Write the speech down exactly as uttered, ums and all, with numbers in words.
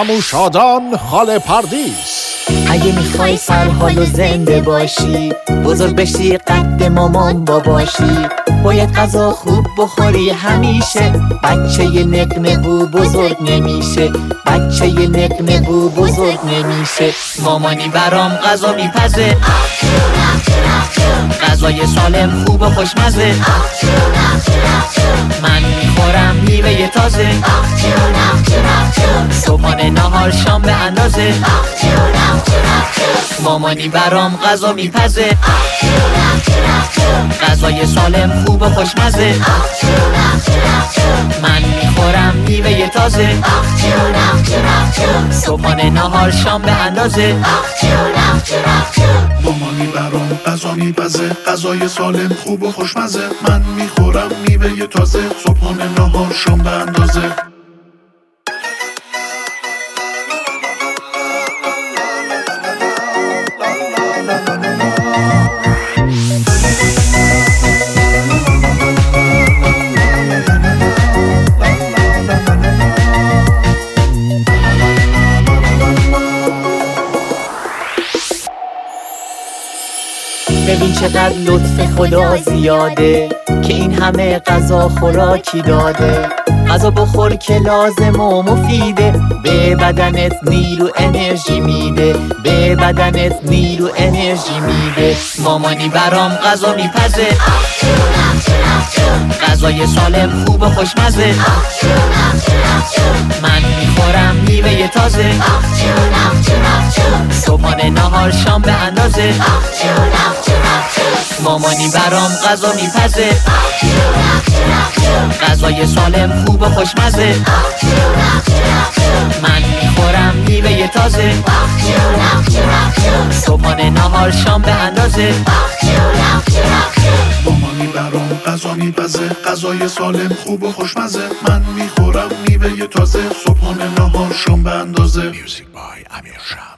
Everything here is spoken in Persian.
همون شادان خاله پردیس. اگه میخوای سرحال و زنده باشی، بزرگ بشی قد مامان باباشی، باید غذا خوب بخوری همیشه. بچه ی نقمه بو بزرگ نمیشه، بچه ی نقمه بو بزرگ نمیشه. مامانی برام غذا میپزه، غذای سالم خوب و خوشمزه. من میخورم میوه تازه، صبحانه نهار شام به اندازه. مامانی برام غذا میپزه، غذای سالم خوب و خوشمزه. من میخورم میوه تازه، صبحانه نهار شام به اندازه. مامانی برام غذا میپزه، غذای سالم خوب و خوشمزه. من میخورم میوه تازه، صبحانه نهار شام به اندازه. ببین چقدر لطف خدا زیاده که این همه غذا خوراکی داده. غذا بخور که لازم و مفیده، به بدنت نیرو انرژی میده، به بدنت نیرو انرژی میده. مامانی برام غذا میپزه، غذای سالم خوب و خوشمزه. من میخورم میوه تازه، صبحانه نهار شام به اندازه. مامانی برام غذا میپزه، غذای سالم خوب و خوشمزه. من میخورم میوه تازه، صبحانه نهار شام به اندازه. مامانی برام غذا میپزه، غذای سالم خوب و خوشمزه. من میخورم میوه تازه، صبحانه نهار شام به اندازه. Music by Amir Shah.